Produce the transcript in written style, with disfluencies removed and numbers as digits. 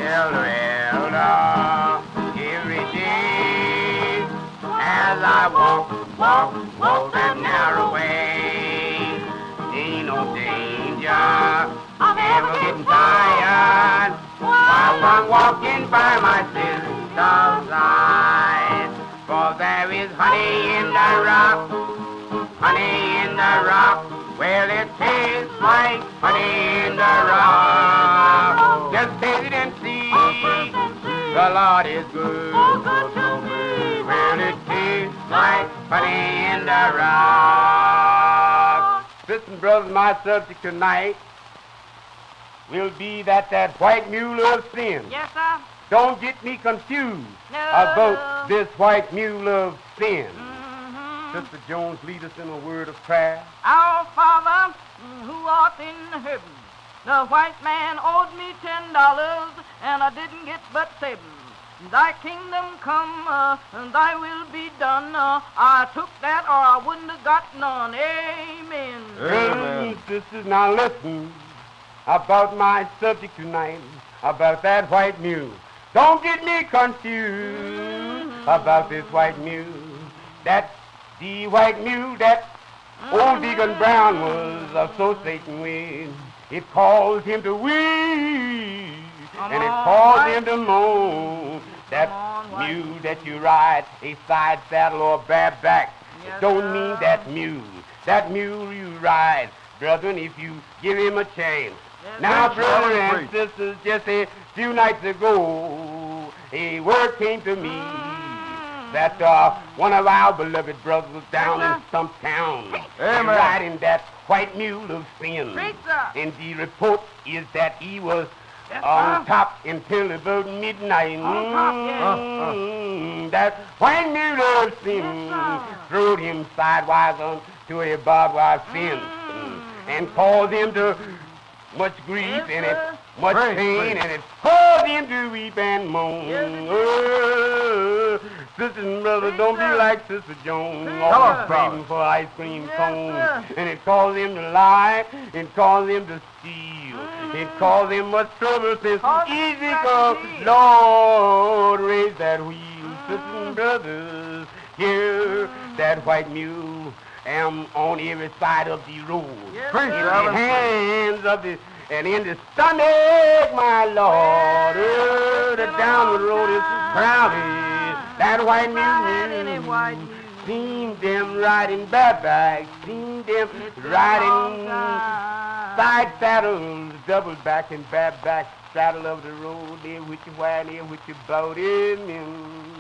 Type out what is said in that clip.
Elder, every day as I walk that narrow way. Ain't no danger of ever getting tired while I'm walking by my sister's side. For there is honey in the rock, honey in the rock. Well, it tastes like honey in the rock. Just taste it and see, the Lord is good. Well, it tastes like honey in the rock. Listen, brothers, my subject tonight will be that white mule of sin. Yes, sir. Don't get me confused about this white mule of sin. Sister Jones, lead us in a word of prayer. Our Father, who art in heaven, the white man owed me $10, and I didn't get but 7. Thy kingdom come, and thy will be done. I took that or I wouldn't have got none. Amen. Amen. Sisters, now listen about my subject tonight, about that white mule. Don't get me confused about this white mule. That's the white mule that old Deacon Brown was associating with. It caused him to weep, and it caused him to moan. That mule that you ride, a side saddle or bareback, don't mean that mule. That mule you ride, brethren, if you give him a chance. Now, brothers and sisters, just a few nights ago, a word came to me that one of our beloved brothers was down in some town riding that white mule of sin. And the report is that he was on top until about midnight. That white mule of sin throwed him sidewise onto a barbed wire fence and caused him to much grief and it much pain, and it caused him to weep and moan. Sisters and brothers, don't be like Sister Jones, always craving for ice cream cone. And it caused him to lie, it caused him to steal, it caused him much trouble since easy come. Lord, raise that wheel. Sisters and brothers, here that white mule am on every side of the road. In the hands of the and in the stomach, my Lord, the downward road is crowded. That white mule, seen them riding bareback, seen them riding side saddles, double back and bareback, saddle of the road, there with your white, there with your boat in them.